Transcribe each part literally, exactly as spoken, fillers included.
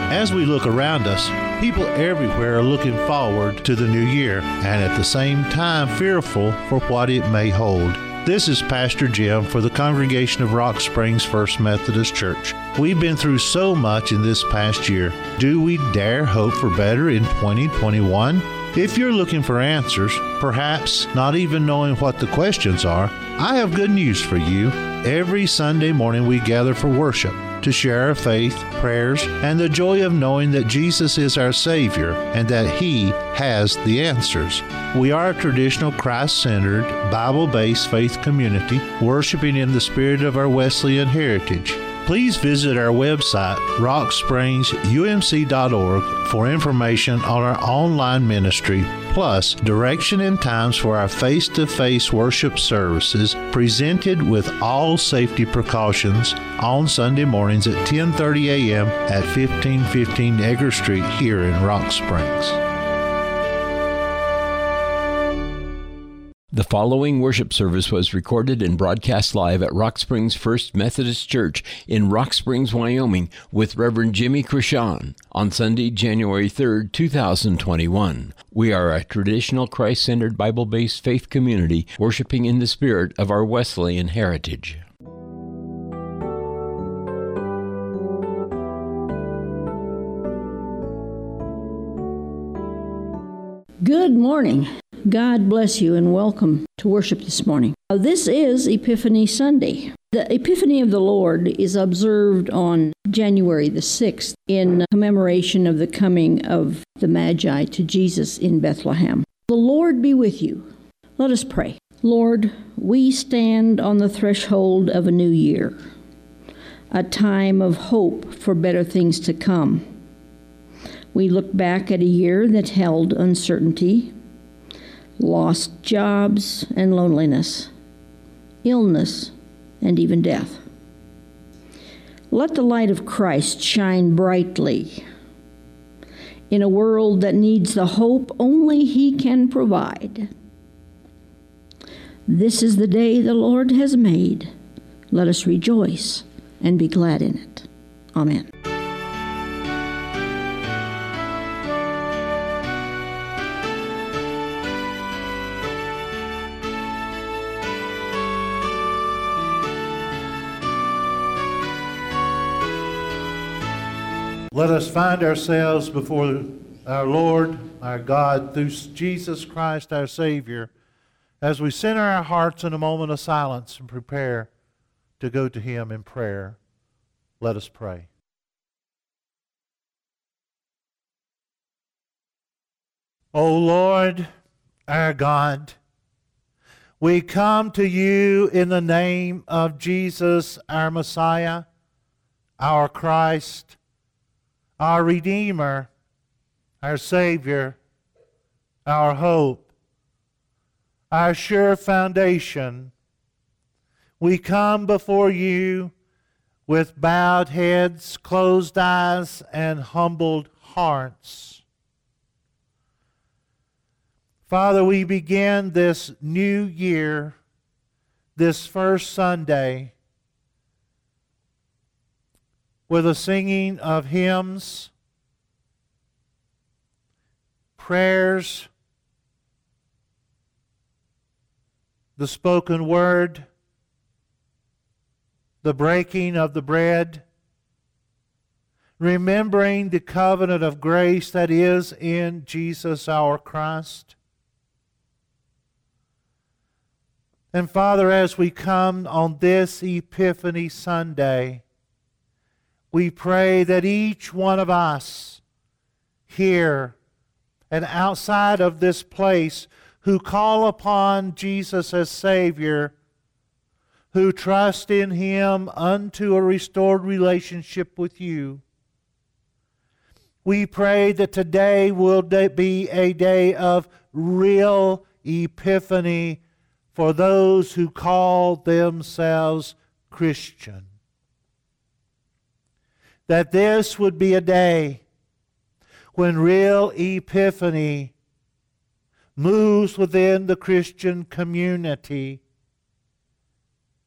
As we look around us, people everywhere are looking forward to the new year and at the same time fearful for what it may hold. This is Pastor Jim for the congregation of Rock Springs First Methodist Church. We've been through so much in this past year. Do we dare hope for better in twenty twenty-one? If you're looking for answers, perhaps not even knowing what the questions are, I have good news for you. Every Sunday morning we gather for worship to share our faith, prayers, and the joy of knowing that Jesus is our Savior and that He has the answers. We are a traditional Christ-centered, Bible-based faith community worshiping in the spirit of our Wesleyan heritage. Please visit our website, rock springs u m c dot org, for information on our online ministry, plus direction and times for our face-to-face worship services presented with all safety precautions on Sunday mornings at ten thirty a.m. at fifteen fifteen Egger Street here in Rock Springs. The following worship service was recorded and broadcast live at Rock Springs First Methodist Church in Rock Springs, Wyoming, with Reverend Jimmy Krishan on Sunday, January third, two thousand twenty-one. We are a traditional Christ-centered Bible-based faith community worshiping in the spirit of our Wesleyan heritage. Good morning. God bless you and welcome to worship this morning. Uh, This is Epiphany Sunday. The Epiphany of the Lord is observed on January the sixth in commemoration of the coming of the Magi to Jesus in Bethlehem. The Lord be with you. Let us pray. Lord, we stand on the threshold of a new year, a time of hope for better things to come. We look back at a year that held uncertainty, lost jobs and loneliness, illness, and even death. Let the light of Christ shine brightly in a world that needs the hope only He can provide. This is the day the Lord has made. Let us rejoice and be glad in it. Amen. Let us find ourselves before our Lord, our God, through Jesus Christ, our Savior, as we center our hearts in a moment of silence and prepare to go to Him in prayer. Let us pray. O Lord, our God, we come to you in the name of Jesus, our Messiah, our Christ, our Redeemer, our Savior, our hope, our sure foundation. We come before you with bowed heads, closed eyes, and humbled hearts. Father, we begin this new year, this first Sunday, with a singing of hymns, prayers, the spoken word, the breaking of the bread, remembering the covenant of grace that is in Jesus our Christ. And Father, as we come on this Epiphany Sunday, we pray that each one of us here and outside of this place who call upon Jesus as Savior, who trust in Him unto a restored relationship with you, we pray that today will be a day of real epiphany for those who call themselves Christian. That this would be a day when real epiphany moves within the Christian community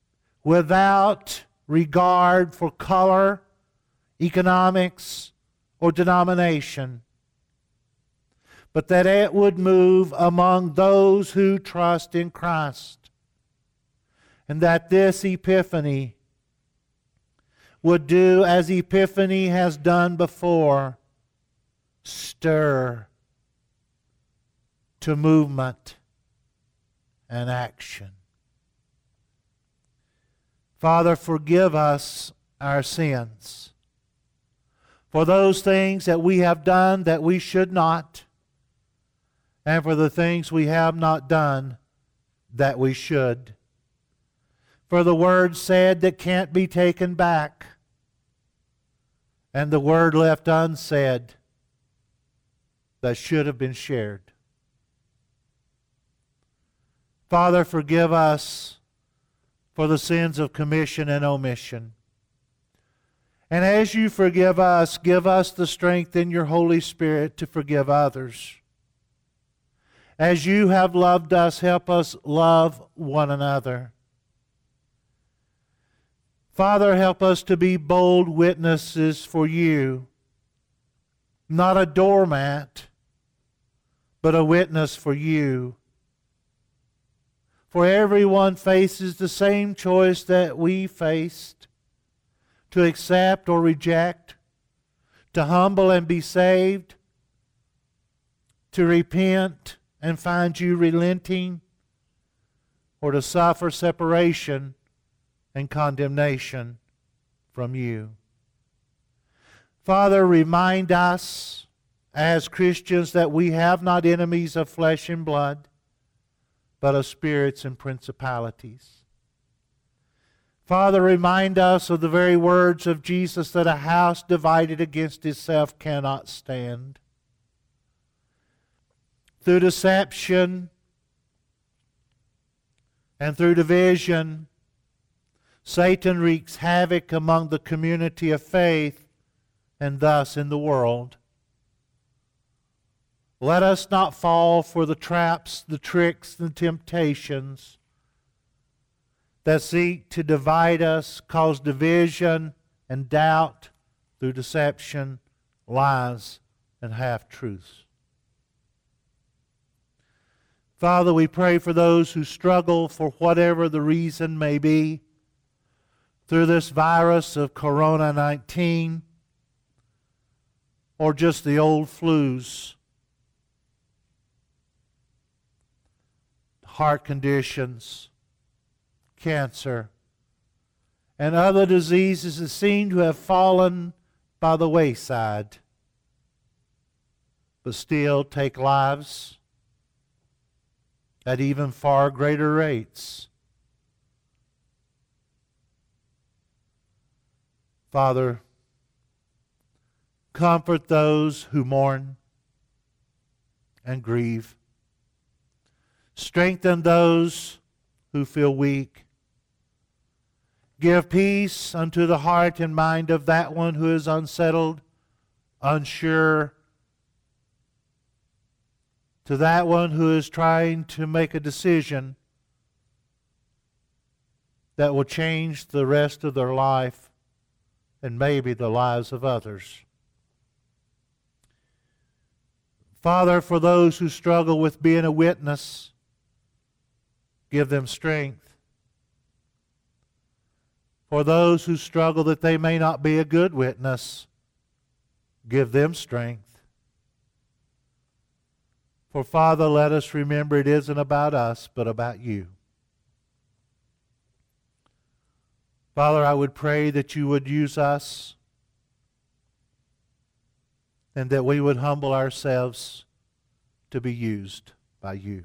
without regard for color, economics, or denomination, but that it would move among those who trust in Christ. And that this Epiphany would do as Epiphany has done before, stir to movement and action. Father, forgive us our sins for those things that we have done that we should not, and for the things we have not done that we should. For the word said that can't be taken back, and the word left unsaid that should have been shared. Father, forgive us for the sins of commission and omission. And as you forgive us, give us the strength in your Holy Spirit to forgive others. As you have loved us, help us love one another. Father, help us to be bold witnesses for you, not a doormat, but a witness for you. For everyone faces the same choice that we faced, to accept or reject, to humble and be saved, to repent and find you relenting, or to suffer separation and condemnation from you. Father, remind us as Christians that we have not enemies of flesh and blood, but of spirits and principalities. Father, remind us of the very words of Jesus that a house divided against itself cannot stand. Through deception and through division, Satan wreaks havoc among the community of faith and thus in the world. Let us not fall for the traps, the tricks, the temptations that seek to divide us, cause division and doubt through deception, lies, and half-truths. Father, we pray for those who struggle for whatever the reason may be through this virus of corona nineteen or just the old flus, heart conditions, cancer, and other diseases that seem to have fallen by the wayside, but still take lives at even far greater rates. Father, comfort those who mourn and grieve. Strengthen those who feel weak. Give peace unto the heart and mind of that one who is unsettled, unsure, to that one who is trying to make a decision that will change the rest of their life and maybe the lives of others. Father, for those who struggle with being a witness, give them strength. For those who struggle that they may not be a good witness, give them strength. For Father, let us remember it isn't about us, but about you. Father, I would pray that you would use us and that we would humble ourselves to be used by you.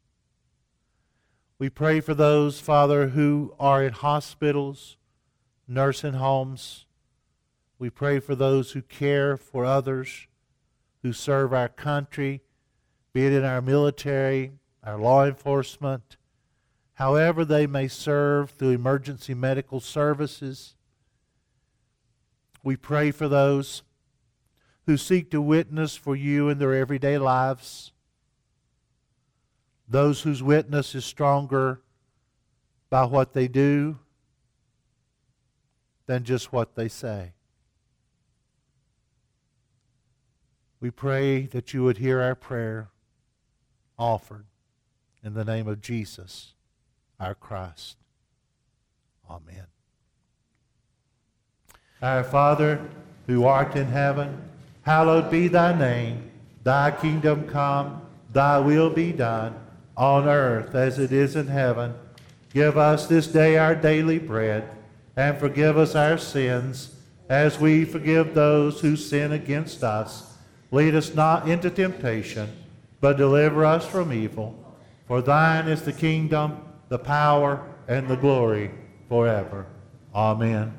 We pray for those, Father, who are in hospitals, nursing homes. We pray for those who care for others, who serve our country, be it in our military, our law enforcement, however they may serve through emergency medical services. We pray for those who seek to witness for you in their everyday lives, those whose witness is stronger by what they do than just what they say. We pray that you would hear our prayer offered in the name of Jesus, our Christ. Amen. Our Father, who art in heaven, hallowed be thy name. Thy kingdom come, thy will be done, on earth as it is in heaven. Give us this day our daily bread, and forgive us our sins, as we forgive those who sin against us. Lead us not into temptation, but deliver us from evil. For thine is the kingdom, the power, and the glory forever. Amen.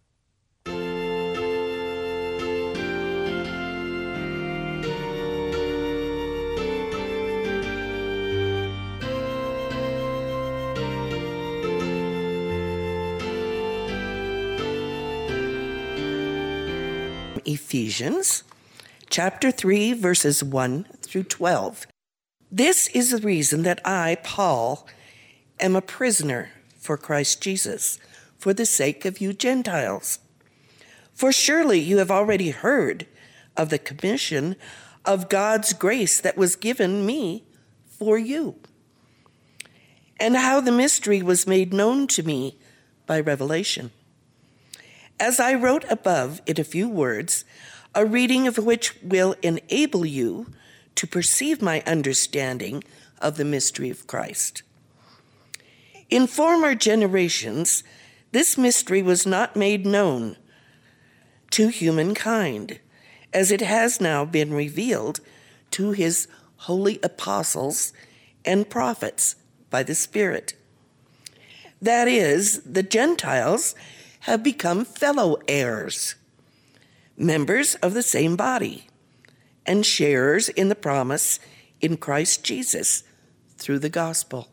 Ephesians chapter three, verses one through twelve. This is the reason that I, Paul, am a prisoner for Christ Jesus, for the sake of you Gentiles. For surely you have already heard of the commission of God's grace that was given me for you, and how the mystery was made known to me by revelation. As I wrote above in a few words, a reading of which will enable you to perceive my understanding of the mystery of Christ. In former generations, this mystery was not made known to humankind, as it has now been revealed to his holy apostles and prophets by the Spirit. That is, the Gentiles have become fellow heirs, members of the same body, and sharers in the promise in Christ Jesus through the gospel.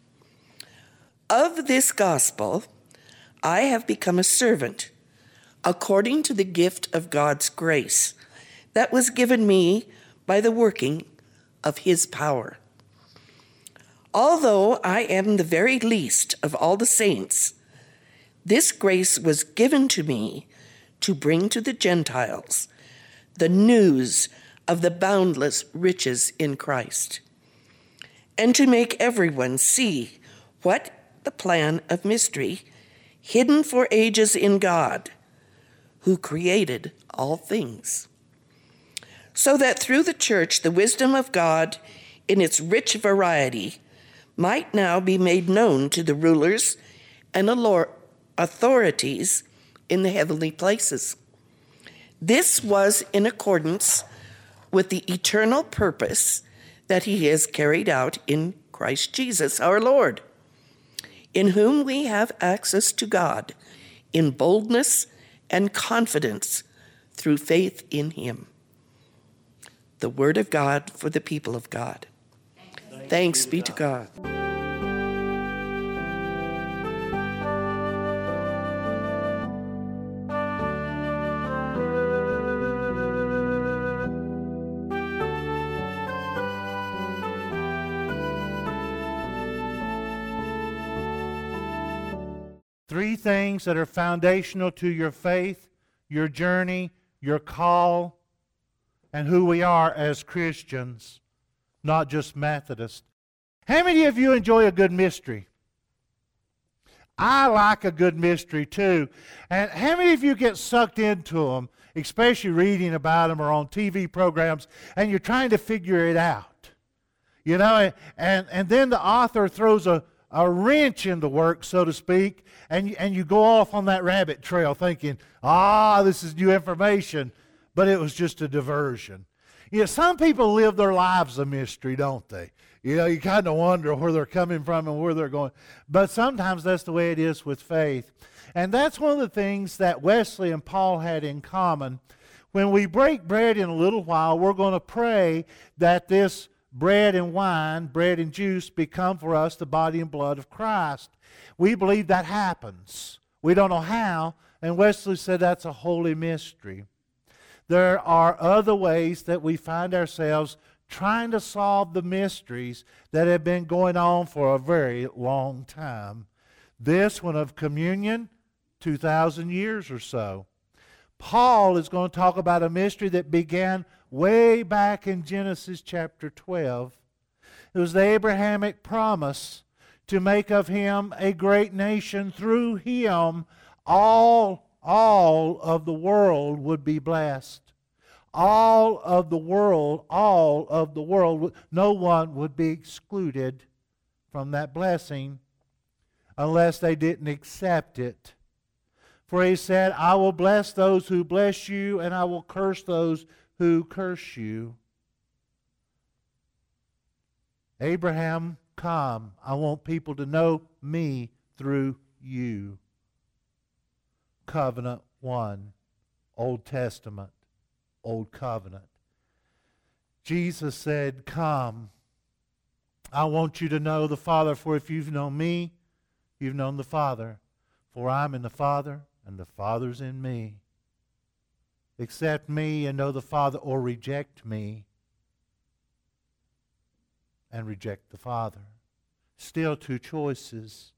Of this gospel, I have become a servant according to the gift of God's grace that was given me by the working of his power. Although I am the very least of all the saints, this grace was given to me to bring to the Gentiles the news of the boundless riches in Christ, and to make everyone see what the plan of mystery hidden for ages in God, who created all things, so that through the church the wisdom of God in its rich variety might now be made known to the rulers and authorities in the heavenly places. This was in accordance with the eternal purpose that he has carried out in Christ Jesus our Lord, in whom we have access to God in boldness and confidence through faith in him. The word of God for the people of God. Thanks, Thanks be to God. Three things that are foundational to your faith, your journey, your call, and who we are as Christians, not just Methodists. How many of you enjoy a good mystery? I like a good mystery too. And how many of you get sucked into them, especially reading about them or on T V programs, and you're trying to figure it out? You know, and, and then the author throws a a wrench in the work, so to speak, and, and you go off on that rabbit trail thinking, ah, this is new information, but it was just a diversion. You know, some people live their lives a mystery, don't they? You know, you kind of wonder where they're coming from and where they're going. But sometimes that's the way it is with faith. And that's one of the things that Wesley and Paul had in common. When we break bread in a little while, we're going to pray that this bread and wine, bread and juice, become for us the body and blood of Christ. We believe that happens. We don't know how, and Wesley said that's a holy mystery. There are other ways that we find ourselves trying to solve the mysteries that have been going on for a very long time. This one of communion, two thousand years or so. Paul is going to talk about a mystery that began way back in Genesis chapter twelve. It was the Abrahamic promise to make of him a great nation. Through him, all, all of the world would be blessed. All of the world, all of the world, no one would be excluded from that blessing unless they didn't accept it. For he said, I will bless those who bless you, and I will curse those who curse you. Abraham, come. I want people to know me through you. Covenant one, Old Testament, Old Covenant. Jesus said, come. I want you to know the Father, for if you've known me, you've known the Father. For I'm in the Father, and the Father's in me. Accept me and know the Father, or reject me and reject the Father. Still two choices.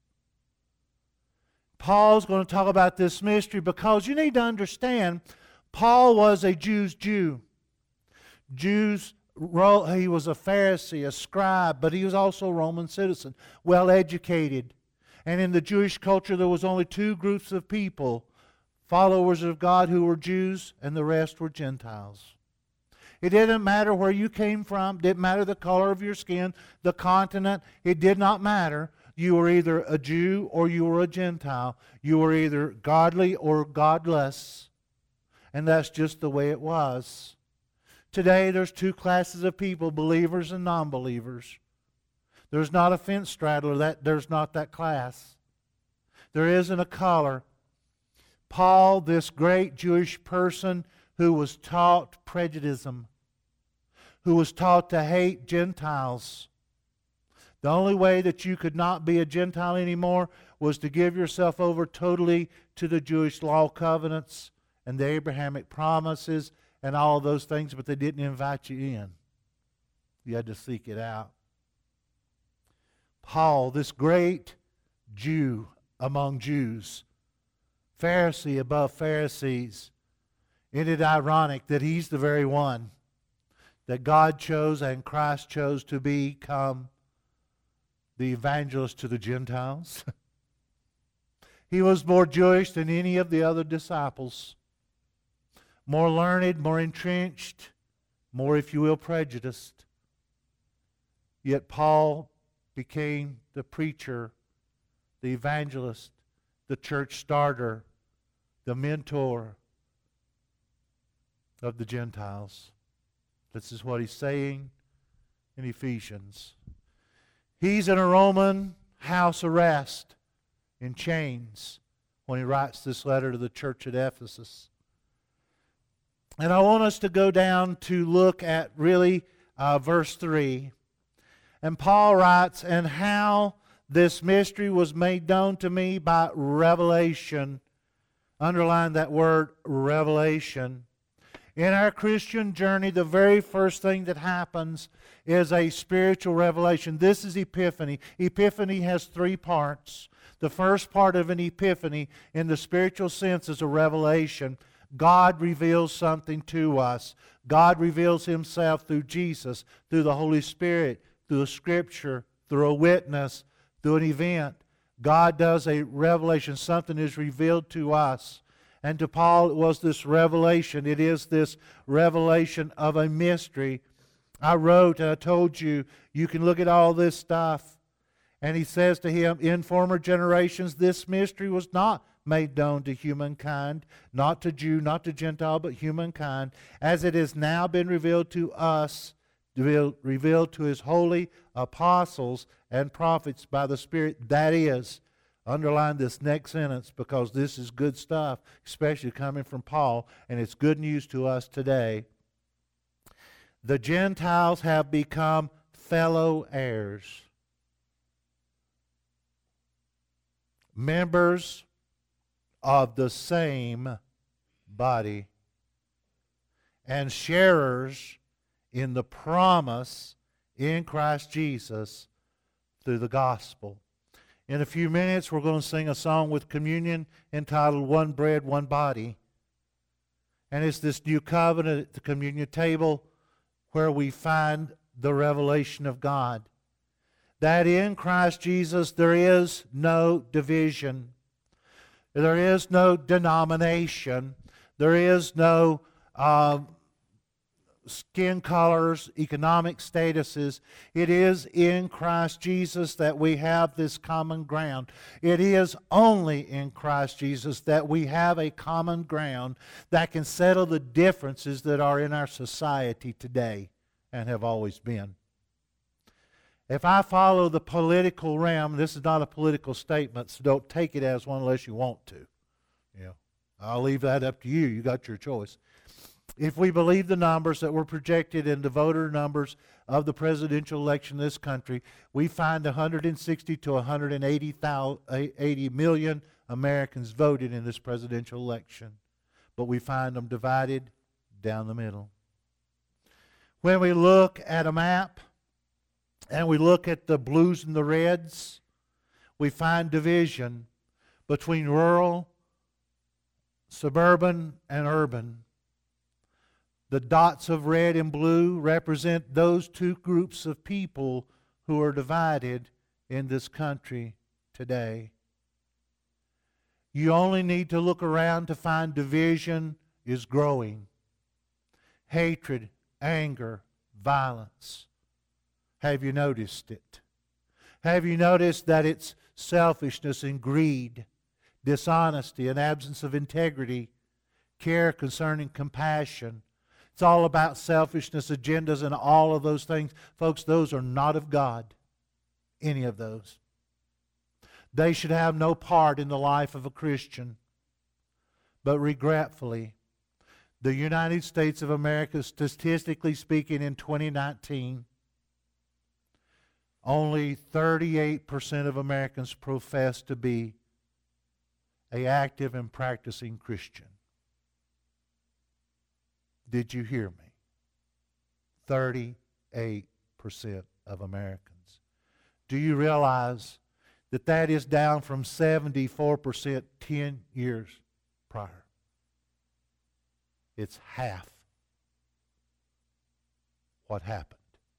Paul's going to talk about this mystery because you need to understand Paul was a Jew's Jew. Jews, he was a Pharisee, a scribe, but he was also a Roman citizen, well educated. And in the Jewish culture there was only two groups of people, followers of God who were Jews, and the rest were Gentiles. It didn't matter where you came from. It didn't matter the color of your skin, the continent. It did not matter. You were either a Jew or you were a Gentile. You were either godly or godless. And that's just the way it was. Today there's two classes of people, believers and non-believers. There's not a fence straddler. That, there's not that class. There isn't a color. Paul, this great Jewish person who was taught prejudice, who was taught to hate Gentiles. The only way that you could not be a Gentile anymore was to give yourself over totally to the Jewish law covenants and the Abrahamic promises and all those things, but they didn't invite you in. You had to seek it out. Paul, this great Jew among Jews, Pharisee above Pharisees, isn't it ironic that he's the very one that God chose and Christ chose to become the evangelist to the Gentiles? He was more Jewish than any of the other disciples. More learned, more entrenched, more, if you will, prejudiced. Yet Paul became the preacher, the evangelist, the church starter, the mentor of the Gentiles. This is what he's saying in Ephesians. He's in a Roman house arrest in chains when he writes this letter to the church at Ephesus. And I want us to go down to look at really uh, verse three. And Paul writes, and how this mystery was made known to me by revelation. Underline that word, revelation. In our Christian journey, the very first thing that happens is a spiritual revelation. This is Epiphany. Epiphany has three parts. The first part of an epiphany, in the spiritual sense, is a revelation. God reveals something to us. God reveals Himself through Jesus, through the Holy Spirit, through a Scripture, through a witness, through an event. God does a revelation. Something is revealed to us. And to Paul, it was this revelation. It is this revelation of a mystery. I wrote and I told you, you can look at all this stuff. And he says to him, in former generations, this mystery was not made known to humankind, not to Jew, not to Gentile, but humankind, as it has now been revealed to us, revealed to His holy apostles and prophets by the Spirit. That is, underline this next sentence because this is good stuff, especially coming from Paul, and it's good news to us today. The Gentiles have become fellow heirs, members of the same body, and sharers in the promise in Christ Jesus through the gospel. In a few minutes, we're going to sing a song with communion entitled One Bread, One Body. And it's this new covenant at the communion table where we find the revelation of God. That in Christ Jesus there is no division. There is no denomination. There is no uh, skin colors, economic statuses. It is in Christ Jesus that we have this common ground. It is only in Christ Jesus that we have a common ground that can settle the differences that are in our society today and have always been. If I follow the political realm, this is not a political statement, so don't take it as one unless you want to. You know, I'll leave that up to you. You got your choice. If we believe the numbers that were projected in the voter numbers of the presidential election in this country, we find one hundred sixty to one hundred eighty million Americans voted in this presidential election. But we find them divided down the middle. When we look at a map and we look at the blues and the reds, we find division between rural, suburban, and urban. The dots of red and blue represent those two groups of people who are divided in this country today. You only need to look around to find division is growing. Hatred, anger, violence. Have you noticed it? Have you noticed that it's selfishness and greed, dishonesty and absence of integrity, care concerning compassion? It's all about selfishness, agendas, and all of those things. Folks, those are not of God, any of those. They should have no part in the life of a Christian. But regretfully, the United States of America, statistically speaking, in twenty nineteen, only thirty-eight percent of Americans profess to be an active and practicing Christian. Did you hear me? thirty-eight percent of Americans. Do you realize that that is down from seventy-four percent ten years prior? It's half what happened.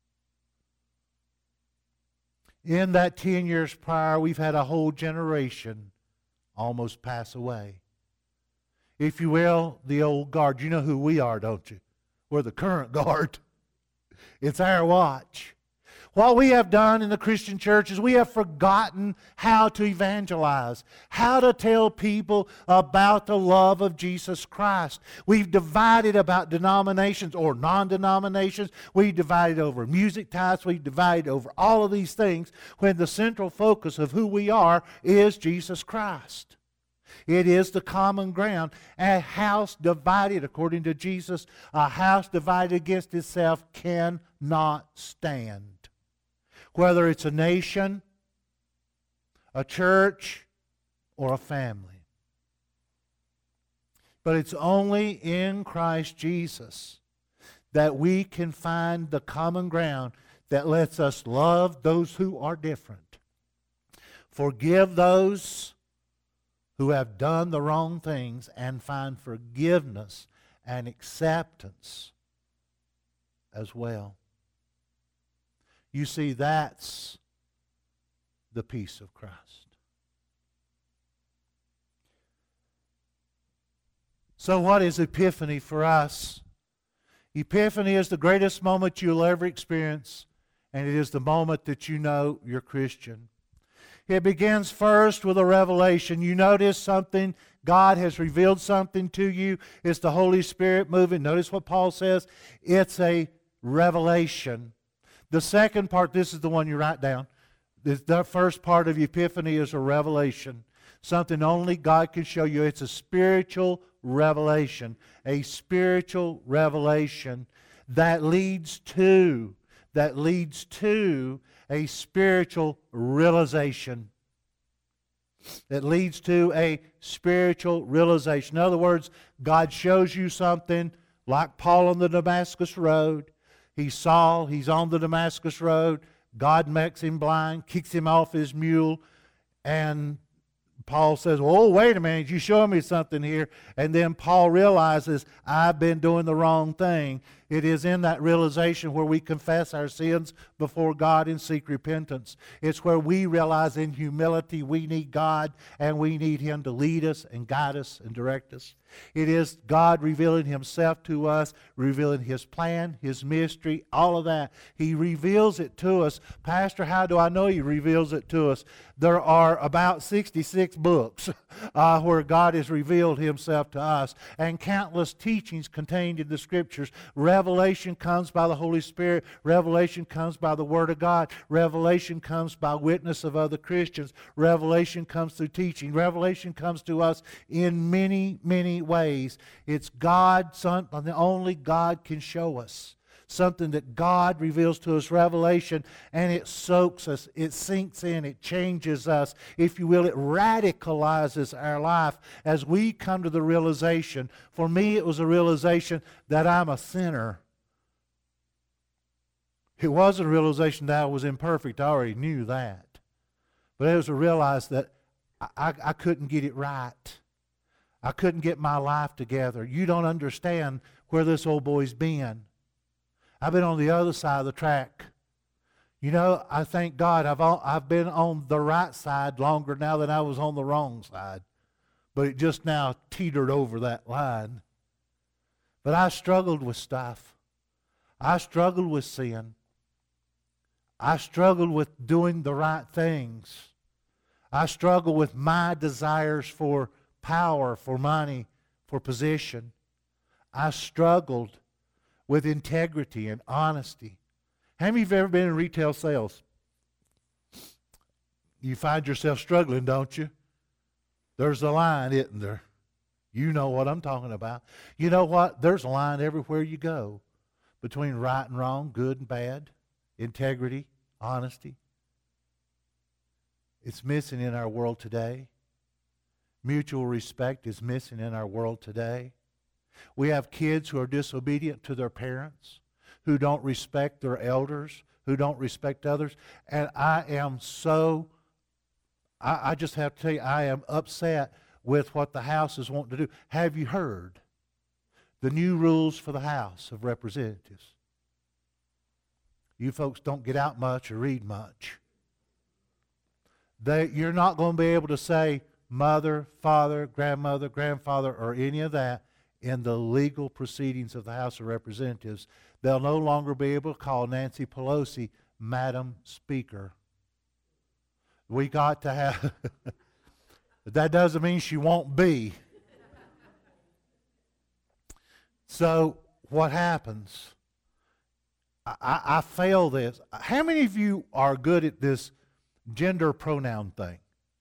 In that ten years prior, we've had a whole generation almost pass away. If you will, the old guard. You know who we are, don't you? We're the current guard. It's our watch. What we have done in the Christian church is we have forgotten how to evangelize, how to tell people about the love of Jesus Christ. We've divided about denominations or non-denominations. We've divided over music types. We've divided over all of these things when the central focus of who we are is Jesus Christ. It is the common ground. A house divided, according to Jesus, a house divided against itself cannot stand. Whether it's a nation, a church, or a family. But it's only in Christ Jesus that we can find the common ground that lets us love those who are different, forgive those who have done the wrong things, and find forgiveness and acceptance as well. You see, that's the peace of Christ. So what is Epiphany for us? Epiphany is the greatest moment you'll ever experience, and it is the moment that you know you're Christian. It begins first with a revelation. You notice something, God has revealed something to you. It's the Holy Spirit moving. Notice what Paul says. It's a revelation. The second part, this is the one you write down. The first part of Epiphany is a revelation. Something only God can show you. It's a spiritual revelation. A spiritual revelation that leads to, that leads to a spiritual realization. It leads to a spiritual realization. In other words, God shows you something like Paul on the Damascus Road. He saw, he's on the Damascus Road. God makes him blind, kicks him off his mule, and Paul says, oh, wait a minute, you show me something here. And then Paul realizes, I've been doing the wrong thing. It is in that realization where we confess our sins before God and seek repentance. It's where we realize in humility we need God and we need Him to lead us and guide us and direct us. It is God revealing Himself to us, revealing His plan, His mystery, all of that. He reveals it to us. Pastor, how do I know He reveals it to us? There are about sixty-six books uh, where God has revealed Himself to us, and countless teachings contained in the Scriptures. Revelation comes by the Holy Spirit. Revelation comes by the Word of God. Revelation comes by witness of other Christians. Revelation comes through teaching. Revelation comes to us in many, many ways. It's God, something that only God can show us. Something that God reveals to us, revelation, and it soaks us, it sinks in, it changes us. If you will, it radicalizes our life as we come to the realization. For me, it was a realization that I'm a sinner. It wasn't a realization that I was imperfect. I already knew that. But it was a realize that I, I, I couldn't get it right. I couldn't get my life together. You don't understand where this old boy's been. I've been on the other side of the track. You know, I thank God I've on, I've been on the right side longer now than I was on the wrong side. But it just now teetered over that line. But I struggled with stuff. I struggled with sin. I struggled with doing the right things. I struggled with my desires for power, for money, for position. I struggled with integrity and honesty. How many of you have ever been in retail sales? You find yourself struggling, don't you? There's a line, isn't there? You know what I'm talking about. You know what? There's a line everywhere you go between right and wrong, good and bad, integrity, honesty. It's missing in our world today. Mutual respect is missing in our world today. We have kids who are disobedient to their parents, who don't respect their elders, who don't respect others. And I am so, I, I just have to tell you, I am upset with what the House is wanting to do. Have you heard the new rules for the House of Representatives? You folks don't get out much or read much. They, you're not going to be able to say mother, father, grandmother, grandfather, or any of that in the legal proceedings of the House of Representatives. They'll no longer be able to call Nancy Pelosi Madam Speaker. We got to have... That doesn't mean she won't be. So what happens? I, I, I fail this. How many of you are good at this gender pronoun thing?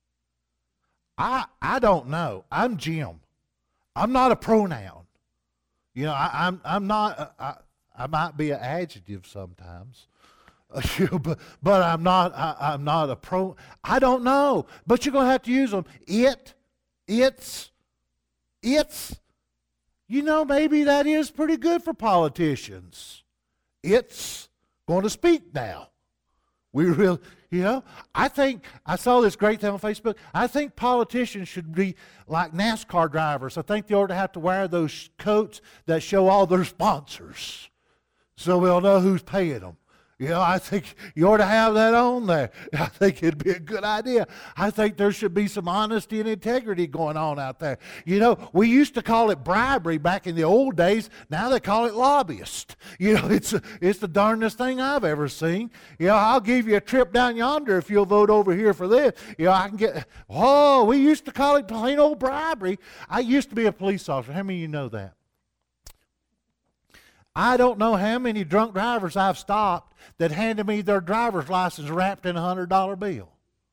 I I don't know. I'm Jim. I'm not a pronoun. You know, I, I'm I'm not. I, I might be an adjective sometimes, but but I'm not. I, I'm not a pro. I don't know. But you're going to have to use them. It, it's, it's. You know, maybe that is pretty good for politicians. It's going to speak now. We really, you know, I think, I saw this great thing on Facebook. I think politicians should be like NASCAR drivers. I think they ought to have to wear those coats that show all their sponsors so we'll know who's paying them. You know, I think you ought to have that on there. I think it'd be a good idea. I think there should be some honesty and integrity going on out there. You know, we used to call it bribery back in the old days. Now they call it lobbyist. You know, it's it's the darndest thing I've ever seen. You know, I'll give you a trip down yonder if you'll vote over here for this. You know, I can get, oh, we used to call it plain old bribery. I used to be a police officer. How many of you know that? I don't know how many drunk drivers I've stopped that handed me their driver's license wrapped in a one hundred dollar bill.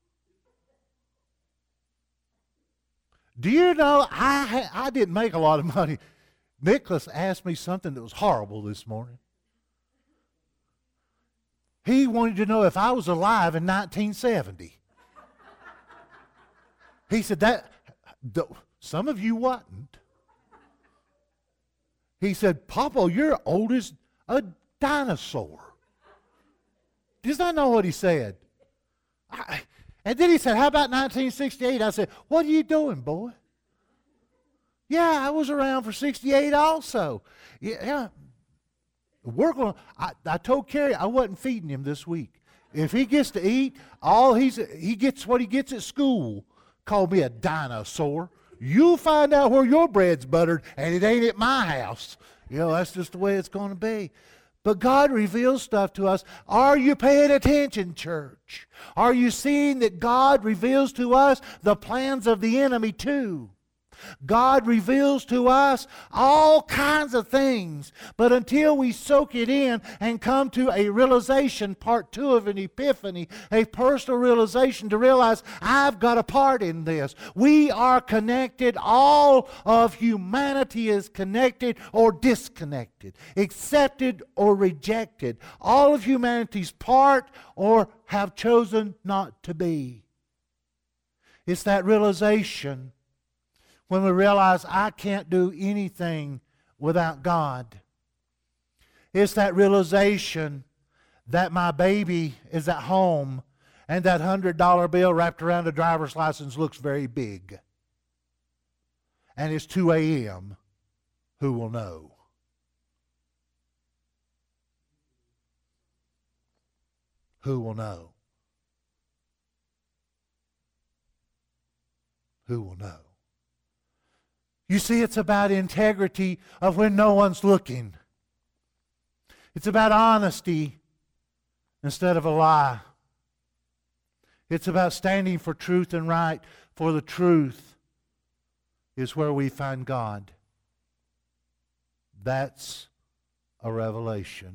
Do you know, I, I didn't make a lot of money. Nicholas asked me something that was horrible this morning. He wanted to know if I was alive in nineteen seventy. He said, that some of you wasn't. He said, Papa, you're old as a dinosaur. Does not know what he said. I, And then he said, how about nineteen sixty-eight? I said, what are you doing, boy? Yeah, I was around for sixty-eight also. Yeah, yeah. We're going. I, I told Carrie I wasn't feeding him this week. If he gets to eat, all he's he gets what he gets at school. Call me a dinosaur. You'll find out where your bread's buttered, and it ain't at my house. You know, that's just the way it's going to be. But God reveals stuff to us. Are you paying attention, church? Are you seeing that God reveals to us the plans of the enemy too? God reveals to us all kinds of things, but until we soak it in and come to a realization, part two of an epiphany, a personal realization to realize I've got a part in this. We are connected. All of humanity is connected or disconnected, accepted or rejected. All of humanity's part or have chosen not to be. It's that realization when we realize I can't do anything without God. It's that realization that my baby is at home and that one hundred dollar bill wrapped around a driver's license looks very big. And it's two a.m. Who will know? Who will know? Who will know? You see, it's about integrity of when no one's looking. It's about honesty instead of a lie. It's about standing for truth and right, for the truth is where we find God. That's a revelation.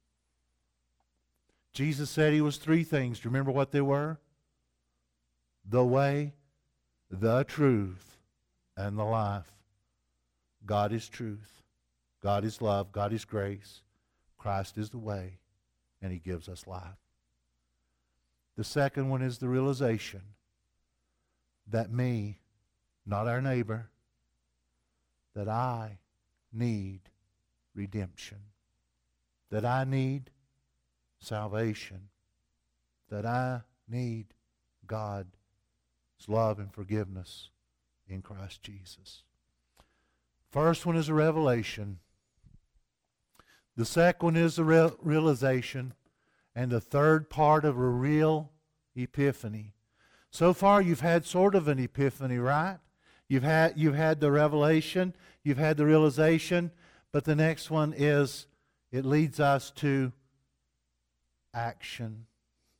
Jesus said he was three things. Do you remember what they were? The way, the truth, and the life. God is truth. God is love. God is grace. Christ is the way, and he gives us life. The second one is the realization that me, not our neighbor, that I need redemption, that I need salvation, that I need God's love and forgiveness in Christ Jesus. First one is a revelation. The second one is a real realization. And the third part of a real epiphany. So far you've had sort of an epiphany, right? You've had, you've had the revelation, you've had the realization, but the next one is it leads us to action.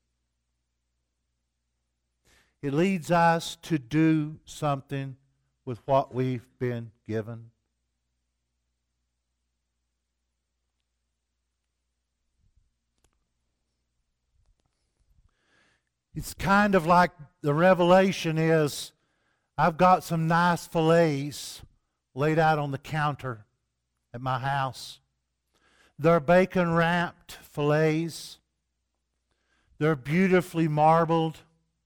It leads us to do something with what we've been given. It's kind of like the revelation is, I've got some nice fillets laid out on the counter at my house. They're bacon wrapped fillets. They're beautifully marbled.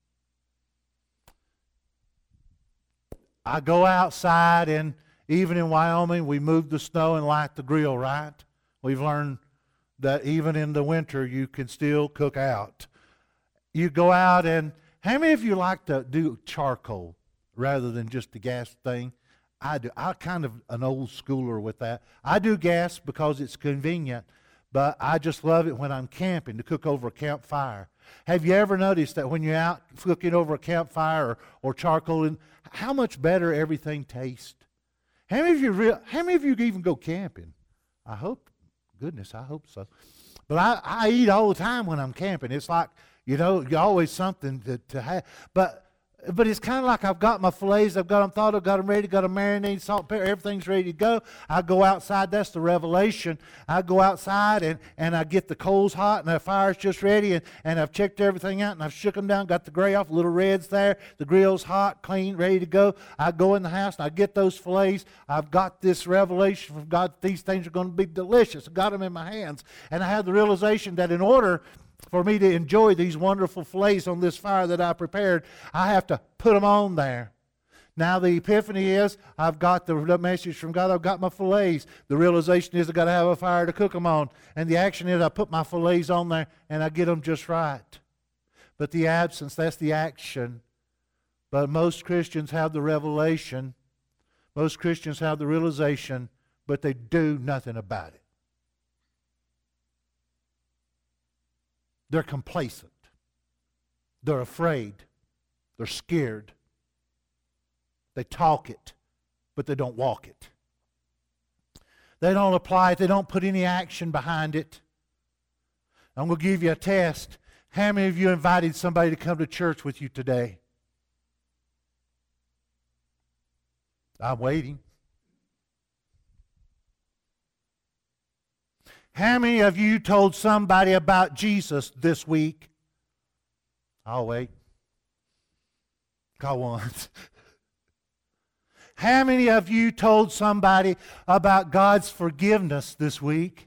I go outside, and even in Wyoming, we move the snow and light the grill, right? We've learned that even in the winter, you can still cook out. You go out, and how many of you like to do charcoal rather than just the gas thing? I do. I'm kind of an old schooler with that. I do gas because it's convenient, but I just love it when I'm camping to cook over a campfire. Have you ever noticed that when you're out cooking over a campfire or, or charcoal, and how much better everything tastes? How many of you real, how many of you even go camping? I hope, goodness, I hope so. But I, I eat all the time when I'm camping. It's like, you know, you always something to, to have. But but it's kind of like I've got my fillets, I've got them thawed, I've got them ready, got them marinated, salt, pepper, everything's ready to go. I go outside, that's the revelation. I go outside and, and I get the coals hot and the fire's just ready, and, and I've checked everything out and I've shook them down, got the gray off, little red's there, the grill's hot, clean, ready to go. I go in the house and I get those fillets. I've got this revelation from God that these things are going to be delicious. I got them in my hands. And I have the realization that in order for me to enjoy these wonderful fillets on this fire that I prepared, I have to put them on there. Now the epiphany is, I've got the message from God, I've got my fillets. The realization is I've got to have a fire to cook them on. And the action is I put my fillets on there and I get them just right. But the absence, that's the action. But most Christians have the revelation. Most Christians have the realization, but they do nothing about it. They're complacent. They're afraid. They're scared. They talk it, but they don't walk it. They don't apply it. They don't put any action behind it. I'm going to give you a test. How many of you invited somebody to come to church with you today? I'm waiting. How many of you told somebody about Jesus this week? I'll wait. Go once. How many of you told somebody about God's forgiveness this week?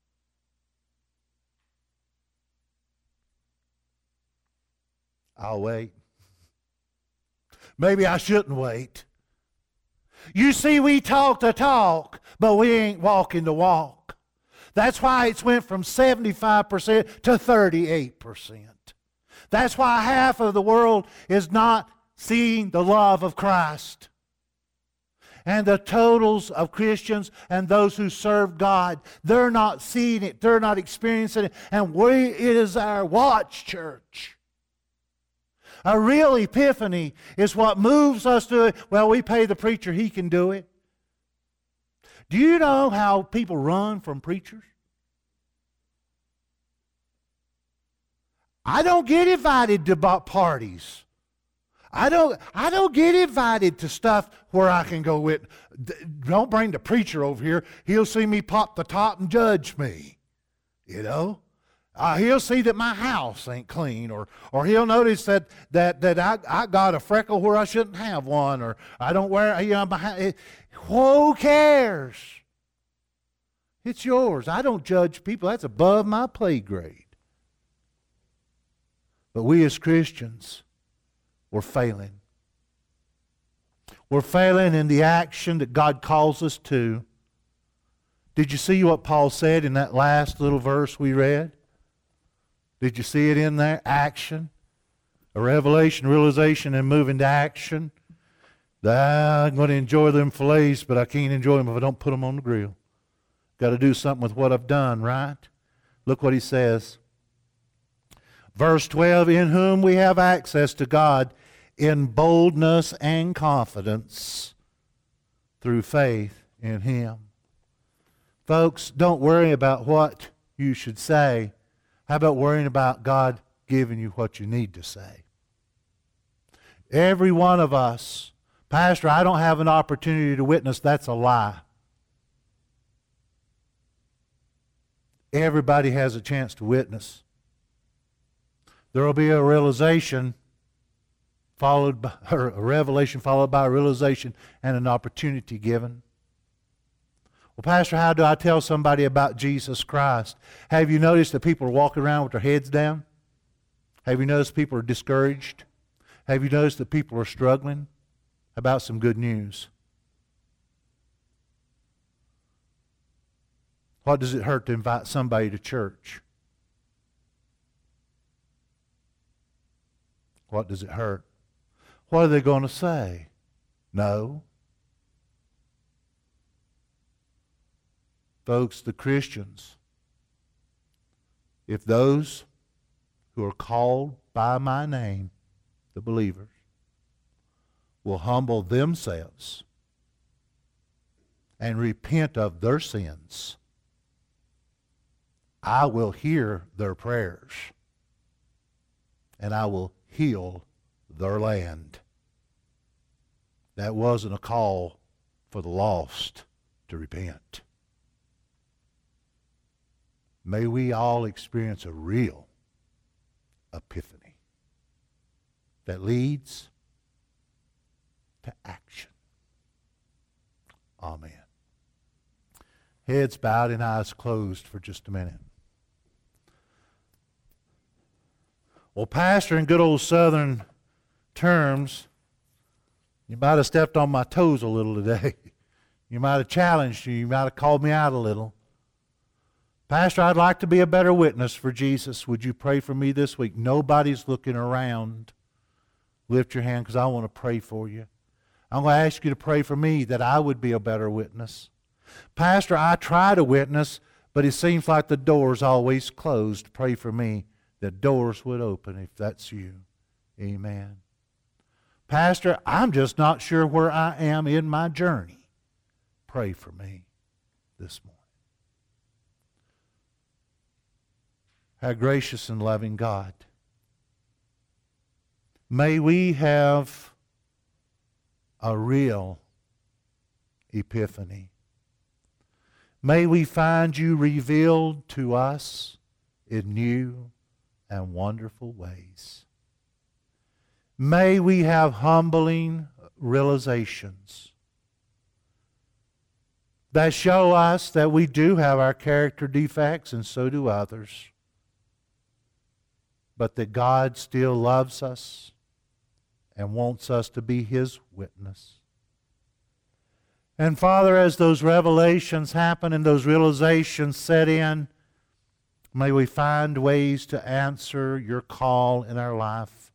I'll wait. Maybe I shouldn't wait. You see, we talk the talk, but we ain't walking the walk. That's why it's went from seventy-five percent to thirty-eight percent. That's why half of the world is not seeing the love of Christ. And the totals of Christians and those who serve God, they're not seeing it, they're not experiencing it, and we, it is our watch, church. A real epiphany is what moves us to it. Well, we pay the preacher, he can do it. Do you know how people run from preachers? I don't get invited to parties. I don't, I don't get invited to stuff where I can go with. Don't bring the preacher over here. He'll see me pop the top and judge me. You know? Uh, he'll see that my house ain't clean, or or he'll notice that that that I, I got a freckle where I shouldn't have one, or I don't wear, you know, behind. Who cares? It's yours. I don't judge people. That's above my pay grade. But we as Christians, we're failing. We're failing in the action that God calls us to. Did you see what Paul said in that last little verse we read? Did you see it in there? Action. A revelation, realization, and moving to action. I'm going to enjoy them fillets, but I can't enjoy them if I don't put them on the grill. Got to do something with what I've done, right? Look what he says. Verse twelve, in whom we have access to God in boldness and confidence through faith in Him. Folks, don't worry about what you should say. How about worrying about God giving you what you need to say? Every one of us, Pastor, I don't have an opportunity to witness. That's a lie. Everybody has a chance to witness. There will be a realization followed by, or a revelation followed by a realization and an opportunity given. Well, Pastor, how do I tell somebody about Jesus Christ? Have you noticed that people are walking around with their heads down? Have you noticed people are discouraged? Have you noticed that people are struggling? How about some good news? What does it hurt to invite somebody to church? What does it hurt? What are they going to say? No. Folks, the Christians, if those who are called by my name, the believers, will humble themselves and repent of their sins, I will hear their prayers and I will heal their land. That wasn't a call for the lost to repent. May we all experience a real epiphany that leads to action. Amen. Heads bowed and eyes closed for just a minute. Well, Pastor, in good old Southern terms, you might have stepped on my toes a little today. You might have challenged me. You might have called me out a little. Pastor, I'd like to be a better witness for Jesus. Would you pray for me this week? Nobody's looking around. Lift your hand because I want to pray for you. I'm going to ask you to pray for me that I would be a better witness. Pastor, I try to witness, but it seems like the door's always closed. Pray for me that doors would open if that's you. Amen. Pastor, I'm just not sure where I am in my journey. Pray for me this morning. Our gracious and loving God, may we have a real epiphany. May we find you revealed to us in new and wonderful ways. May we have humbling realizations that show us that we do have our character defects, and so do others, but that God still loves us and wants us to be His witness. And Father, as those revelations happen and those realizations set in, may we find ways to answer your call in our life.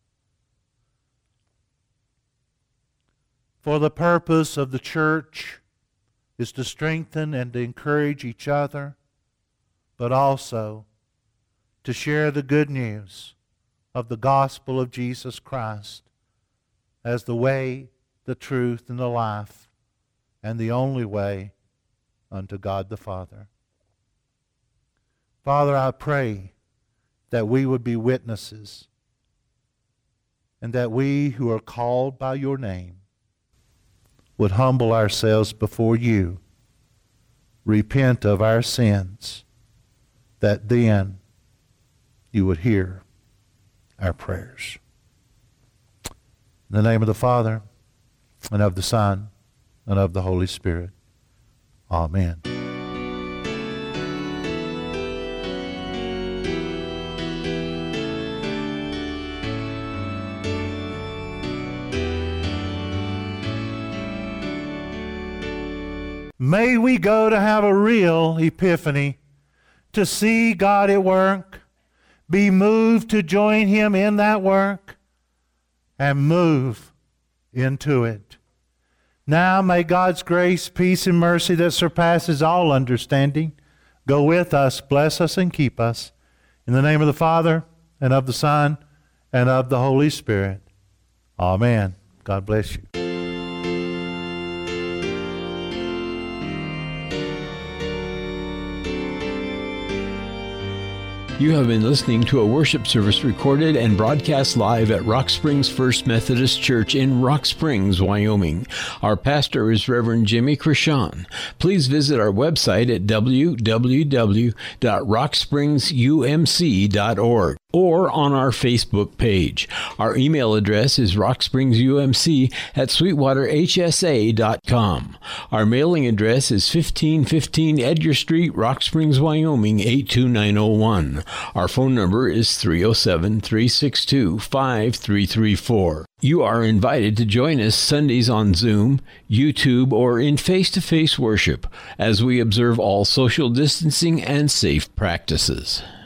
For the purpose of the church is to strengthen and to encourage each other, but also to share the good news of the gospel of Jesus Christ as the way, the truth, and the life, and the only way unto God the Father. Father, I pray that we would be witnesses, and that we who are called by your name would humble ourselves before you, repent of our sins, that then you would hear our prayers. In the name of the Father, and of the Son, and of the Holy Spirit. Amen. May we go to have a real epiphany, to see God at work, be moved to join Him in that work, and move into it. Now may God's grace, peace, and mercy that surpasses all understanding go with us, bless us, and keep us. In the name of the Father, and of the Son, and of the Holy Spirit. Amen. God bless you. You have been listening to a worship service recorded and broadcast live at Rock Springs First Methodist Church in Rock Springs, Wyoming. Our pastor is Reverend Jimmy Krishon. Please visit our website at w w w dot rock springs u m c dot org or on our Facebook page. Our email address is rock springs u m c at sweetwater h s a dot com. Our mailing address is fifteen fifteen Edgar Street, Rock Springs, Wyoming, eight two nine oh one. Our phone number is three oh seven, three six two, five three three four. You are invited to join us Sundays on Zoom, YouTube, or in face-to-face worship as we observe all social distancing and safe practices.